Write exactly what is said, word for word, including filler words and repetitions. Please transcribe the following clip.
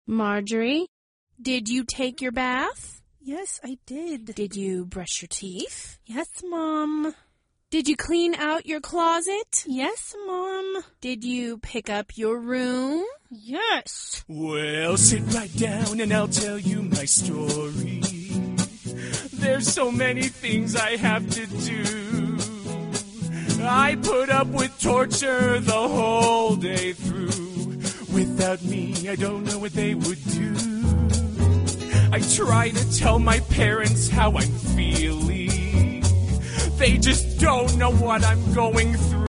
Marjorie, did you take your bath? Yes, I did. Did you brush your teeth? Yes, Mom. Did you clean out your closet? Yes, Mom. Did you pick up your room? Yes. Well, sit right down and I'll tell you my story. There's so many things I have to do. I put up with torture the whole day through. Without me, I don't know what they would do. I try to tell my parents how I'm feeling. They just don't know what I'm going through.